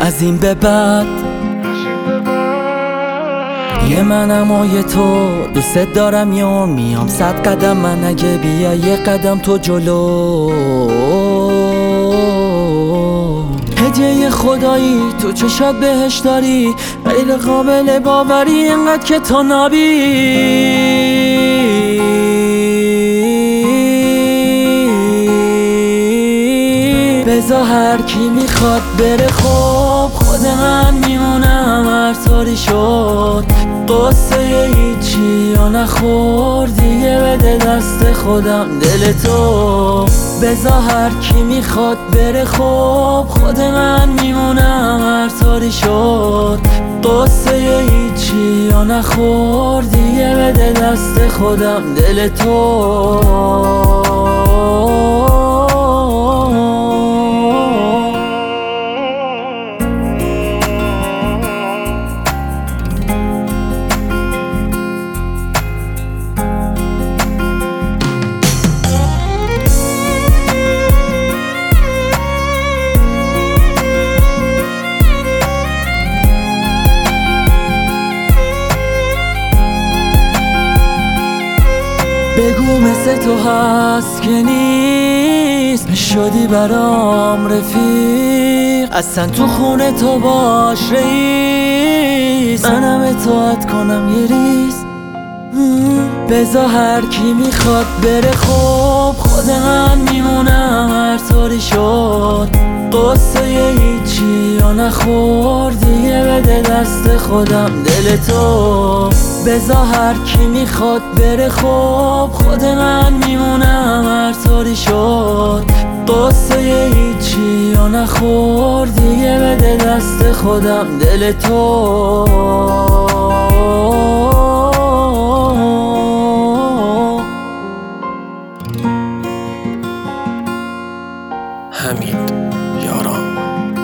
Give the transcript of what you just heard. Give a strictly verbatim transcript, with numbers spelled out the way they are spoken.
از این به بعد یه منم و یه تو، دوست دارم یه میام صد قدم من اگه بیا یه قدم تو جلو. هدیه خدایی تو چشات بهش داری، غیر قابل باوری اینقدر که تو نابی. بذار هر کی میخواد بره، خب خود من میمونم هر طوری شد. قصه هیچی یا نخور دیگه، بده دست خودم دل تو. بذار هر کی میخواد بره، خب خود من میمونم هر طوری شد. قصه هیچی یا نخور دیگه، بده دست خودم دل تو. بگو مثل تو هست که نیست، شدی برام رفیق، اصلا تو خونه تو باش رئیس، منم اطاعت کنم یه ریز. بذار هر کی میخواد بره، خب خود من میمونم هر طوری شد. قصه هیچی یا نخور دیگه، بده دست خودم دل تو. بذار هر کی میخواد بره، خب خود من میمونم هر طوری شد. قصه هیچی یا نخور دیگه، بده دست خودم دل تو. حمید یاران.